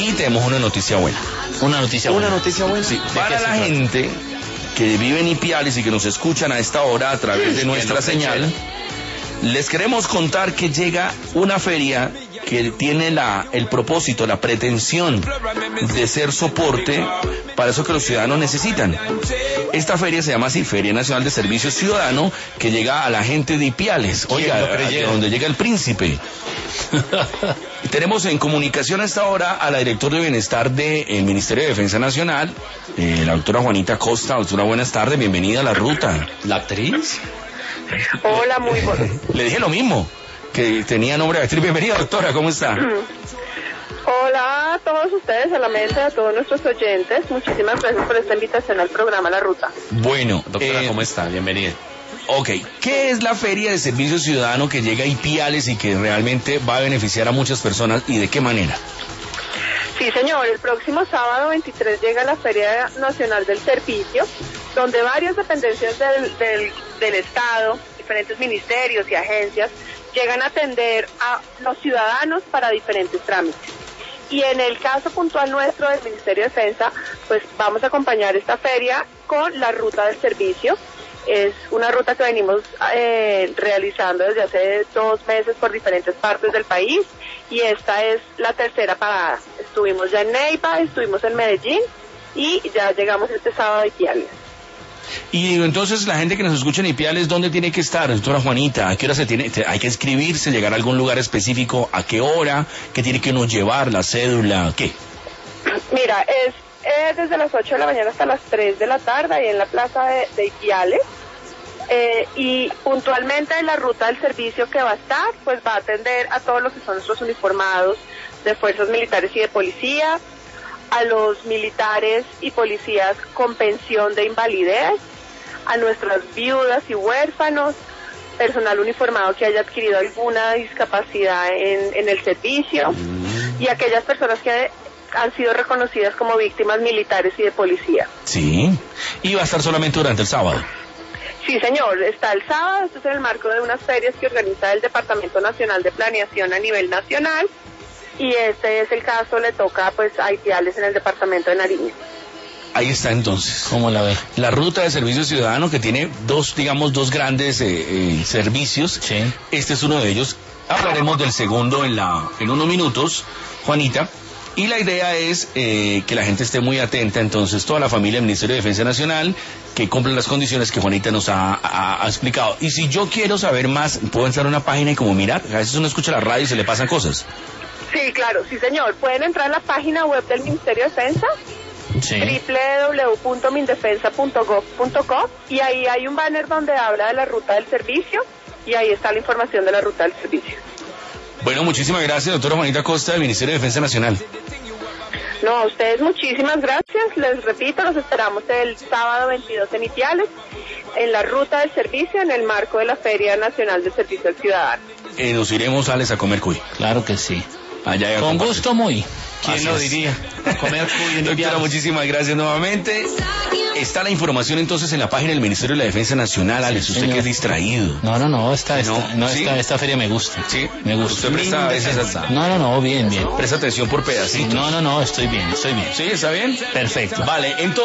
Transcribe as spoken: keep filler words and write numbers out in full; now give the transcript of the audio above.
Y tenemos una noticia buena. Una noticia buena. Una noticia buena. Sí, para la gente que vive en Ipiales y que nos escuchan a esta hora a través de nuestra señal, les queremos contar que llega una feria que tiene la, el propósito, la pretensión de ser soporte para eso que los ciudadanos necesitan. Esta feria se llama así, Feria Nacional de Servicio Ciudadano, que llega a la gente de Ipiales, oiga, a donde llega el príncipe. Tenemos en comunicación a esta hora a la directora de Bienestar del Ministerio de Defensa Nacional, eh, la doctora Juanita Costa. Doctora, buenas tardes, bienvenida a La Ruta. ¿La actriz? Hola, muy bueno. Le dije lo mismo, que tenía nombre de actriz. Bienvenida, doctora, ¿cómo está? Hola a todos ustedes, a la mesa, a todos nuestros oyentes. Muchísimas gracias por esta invitación al programa La Ruta. Bueno, doctora, eh, ¿cómo está? Bienvenida. Ok, ¿qué es la Feria de Servicio Ciudadano que llega a Ipiales y que realmente va a beneficiar a muchas personas y de qué manera? Sí, señor, el próximo sábado veintitrés llega la Feria Nacional del Servicio, donde varias dependencias del, del, del Estado, diferentes ministerios y agencias, llegan a atender a los ciudadanos para diferentes trámites. Y en el caso puntual nuestro del Ministerio de Defensa, pues vamos a acompañar esta feria con la Ruta del Servicio. Es una ruta que venimos eh, realizando desde hace dos meses por diferentes partes del país y esta es la tercera parada. Estuvimos ya en Neiva, estuvimos en Medellín y ya llegamos este sábado a Ipiales. Y entonces la gente que nos escucha en Ipiales, ¿dónde tiene que estar, doctora Juanita? ¿A qué hora se tiene? ¿Hay que inscribirse, llegar a algún lugar específico? ¿A qué hora? ¿Qué tiene que uno llevar? ¿La cédula? ¿Qué? Mira, es eh, desde las ocho de la mañana hasta las tres de la tarde ahí en la plaza de, de Ipiales. Eh, y puntualmente en la ruta del servicio que va a estar, pues va a atender a todos los que son nuestros uniformados de fuerzas militares y de policía, a los militares y policías con pensión de invalidez, a nuestras viudas y huérfanos, personal uniformado que haya adquirido alguna discapacidad en, en el servicio y aquellas personas que han sido reconocidas como víctimas militares y de policía. Sí, y va a estar solamente durante el sábado. Sí, señor, está el sábado, esto es en el marco de unas ferias que organiza el Departamento Nacional de Planeación a nivel nacional y este es el caso, le toca pues a Ipiales en el departamento de Nariño. Ahí está entonces. ¿Cómo la ve? La Ruta de Servicio Ciudadano que tiene dos, digamos, dos grandes eh, eh, servicios. Sí. Este es uno de ellos. Hablaremos del segundo en, la, en unos minutos, Juanita. Y la idea es eh, que la gente esté muy atenta, entonces, toda la familia del Ministerio de Defensa Nacional, que cumplen las condiciones que Juanita nos ha, ha, ha explicado. Y si yo quiero saber más, puedo entrar a una página y como mirar, a veces uno escucha la radio y se le pasan cosas. Sí, claro, sí, señor. Pueden entrar a la página web del Ministerio de Defensa, Sí. doble u doble u doble u punto mindefensa punto gov punto co, y ahí hay un banner donde habla de la ruta del servicio, y ahí está la información de la ruta del servicio. Bueno, muchísimas gracias, doctora Juanita Costa, del Ministerio de Defensa Nacional. No, a ustedes muchísimas gracias. Les repito, los esperamos el sábado veintidós en Ipiales, en la ruta del servicio, en el marco de la Feria Nacional de Servicio al Ciudadano. Eh, nos iremos, Alex, a comer cuy. Claro que sí. Allá Con gusto muy. ¿Quién Así lo es. diría? A comer cuy en Doctora, Ipiales. muchísimas gracias nuevamente. Está la información entonces en la página del Ministerio de la Defensa Nacional, Alex, Sí, usted señor. que es distraído. No, no, no, esta, esta, No, no, ¿sí? esta, esta feria me gusta. Sí, Me gusta. usted presta, a veces, No, no, no, bien, bien. presta atención por pedacitos. No, no, no, estoy bien, estoy bien. ¿Sí? ¿Está bien? Perfecto. Vale, entonces...